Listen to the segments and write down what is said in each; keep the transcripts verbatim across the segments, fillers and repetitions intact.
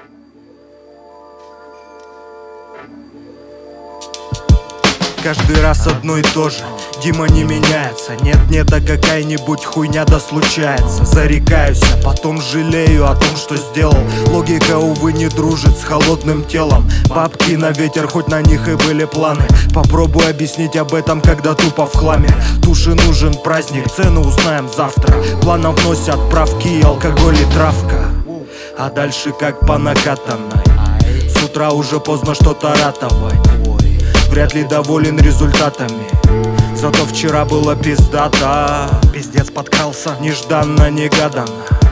Каждый раз одно и то же, Дима не меняется. Нет-нет, да какая-нибудь хуйня да случается. Зарекаюсь, а потом жалею о том, что сделал. Логика, увы, не дружит с холодным телом. Бабки на ветер, хоть на них и были планы. Попробуй объяснить об этом, когда тупо в хламе. Туши нужен праздник, цену узнаем завтра. Планом вносят правки и алкоголь и травка. А дальше как по накатанной. С утра уже поздно что-то ратовать. Вряд ли доволен результатами. Зато вчера было пиздато. Пиздец подкрался нежданно-негаданно.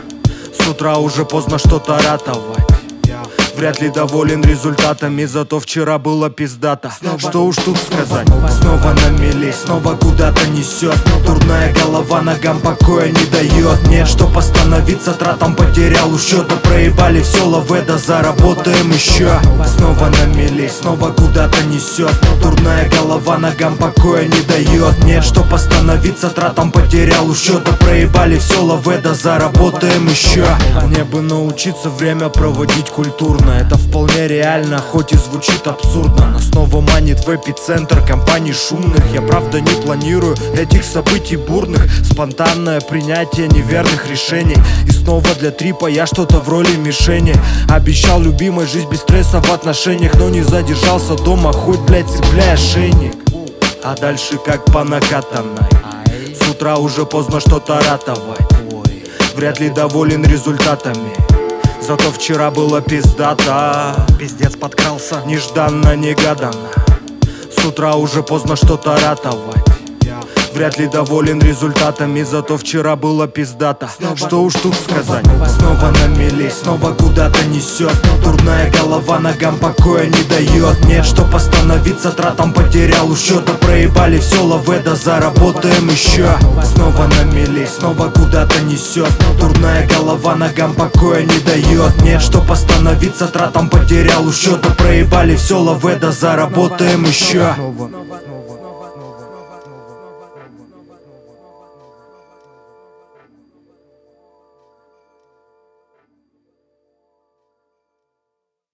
С утра уже поздно что-то ратовать. Вряд ли доволен результатами, зато вчера было пиздато. Что уж тут сказать, снова на мели, снова куда-то несет. Дурная голова ногам покоя не дает. Нет, чтоб остановиться, тратам потерял у счета. Проебали все лаведа, заработаем еще. Снова на мели, снова куда-то несет. Дурная голова ногам покоя не дает. Нет, чтоб остановиться, тратам потерял у счета. Проебали все лаведа, заработаем еще. Мне бы научиться время проводить культурно. Это вполне реально, хоть и звучит абсурдно. Но снова манит в эпицентр компаний шумных. Я правда не планирую этих событий бурных. Спонтанное принятие неверных решений. И снова для трипа я что-то в роли мишени. Обещал любимой жизнь без стресса в отношениях, но не задержался дома, хоть, блять, цепляй ошейник. А дальше как по накатанной. С утра уже поздно что-то ратовать. Вряд ли доволен результатами. Зато вчера было пиздато. Пиздец подкрался нежданно-негаданно. С утра уже поздно что-то ратовать. Вряд ли доволен результатами, зато вчера было пиздато. Что уж тут сказать, снова на мели, снова куда-то несет. Дурная голова ногам покоя не дает. Нет, чтоб остановиться, тратам потерял у счета. Проебали все лаведа, заработаем еще. Снова на мели, снова куда-то несет. Дурная голова ногам покоя не дает. Нет, чтоб остановиться, тратам потерял у счета. Проебали все лаведа, заработаем еще.